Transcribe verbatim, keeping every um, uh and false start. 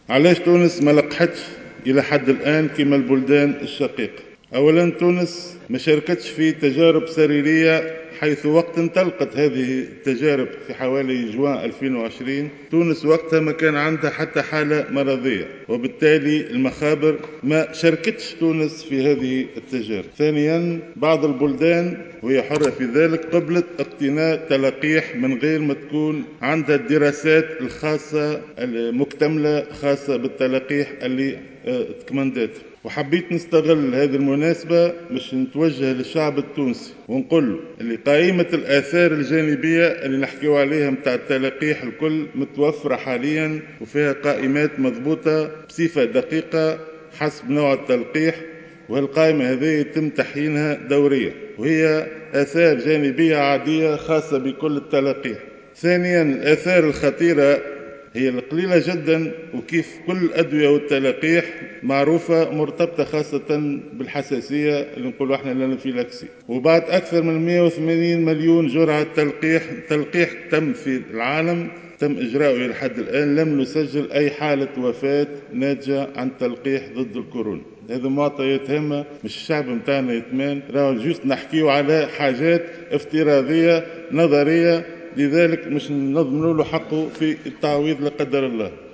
علاش تونس ما لقحتش إلى حد الآن كما البلدان الشقيقة؟ أولا، تونس ما شاركتش في تجارب سريرية، حيث وقت انطلقت هذه التجارب في حوالي جوان ألفين وعشرين تونس وقتها ما كان عندها حتى حالة مرضية، وبالتالي المخابر ما شاركتش تونس في هذه التجارب. ثانيا، بعض البلدان وهي حرة في ذلك قبلت اقتناء تلقيح من غير ما تكون عندها الدراسات الخاصة المكتملة خاصة بالتلقيح اللي تكمندته. وحبيت نستغل هذه المناسبة باش نتوجه للشعب التونسي ونقول له اللي قائمة الآثار الجانبية اللي نحكيو عليها متاع التلقيح الكل متوفرة حاليا، وفيها قائمات مضبوطة بصفة دقيقة حسب نوع التلقيح، وهالقائمة هذه يتم تحيينها دوريا، وهي آثار جانبية عادية خاصة بكل التلقيح. ثانيا، الآثار الخطيرة هي القليلة جدا، وكيف كل الأدوية والتلقيح معروفة مرتبطة خاصة بالحساسية اللي نقولوا احنا الانافيلاكسي. وبعد أكثر من مئة وثمانين مليون جرعة تلقيح تلقيح تم في العالم تم إجراؤه إلى حد الآن، لم نسجل أي حالة وفاة ناتجة عن تلقيح ضد الكورونا. هذا معطيات هامة، مش الشعب متاعنا يتمان، راهو جوست نحكيو على حاجات افتراضية نظرية، لذلك مش نضمن له حقه في التعويض لا قدر الله.